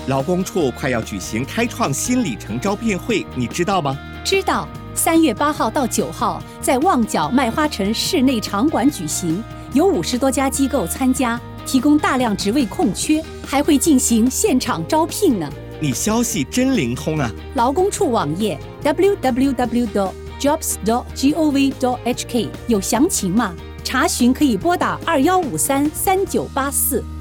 劳工处快要举行开创新里程招聘会，你知道吗？ 知道，3月8号到9号在旺角麦花臣室内场馆举行，有50多家机构参加，提供大量职位空缺，还会进行现场招聘呢。 你消息真灵通啊！ 劳工处网页 www.jobs.gov.hk 有详情吗？查询可以拨打21533984。